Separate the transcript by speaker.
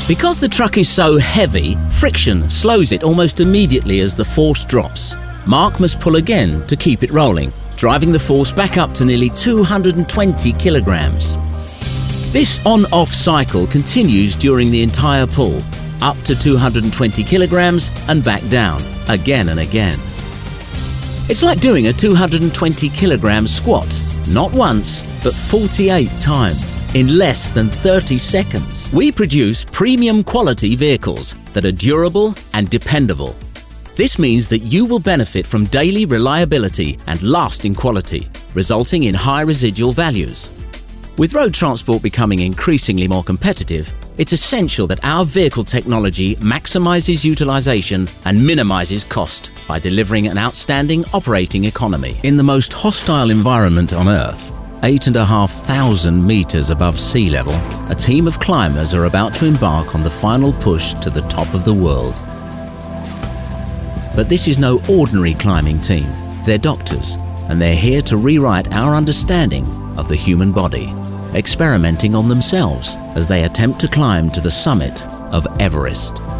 Speaker 1: Because the truck is so heavy, friction slows it almost immediately as the force drops. Mark must pull again to keep it rolling, driving the force back up to nearly 220 kilograms. This on-off cycle continues during the entire pull, up to 220 kilograms and back down, again and again. It's like doing a 220 kilogram squat, not once, but 48 times, in less than 30 seconds. We produce premium quality vehicles that are durable and dependable. This means that you will benefit from daily reliability and lasting quality, resulting in high residual values. With road transport becoming increasingly more competitive, it's essential that our vehicle technology maximizes utilization and minimizes cost by delivering an outstanding operating economy. In the most hostile environment on Earth, 8,500 meters above sea level, a team of climbers are about to embark on the final push to the top of the world. But this is no ordinary climbing team. They're doctors, and they're here to rewrite our understanding of the human body, experimenting on themselves as they attempt to climb to the summit of Everest.